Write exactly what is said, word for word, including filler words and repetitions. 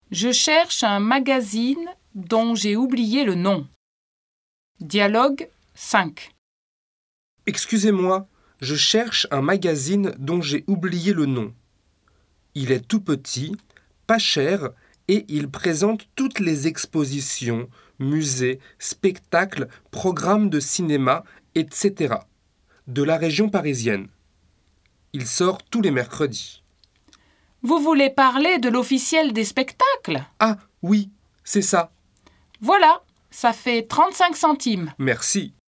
Je cherche un magazine dont j'ai oublié le nom. Dialogue cinq. Excusez-moi, je cherche un magazine dont j'ai oublié le nom. Il est tout petit, pas cher et il présente toutes les expositions, musées, spectacles, programmes de cinéma, et cetera de la région parisienne. Il sort tous les mercredis. Vous voulez parler de l'officiel des spectacles? Ah oui, c'est ça. Voilà, ça fait trente-cinq centimes. Merci.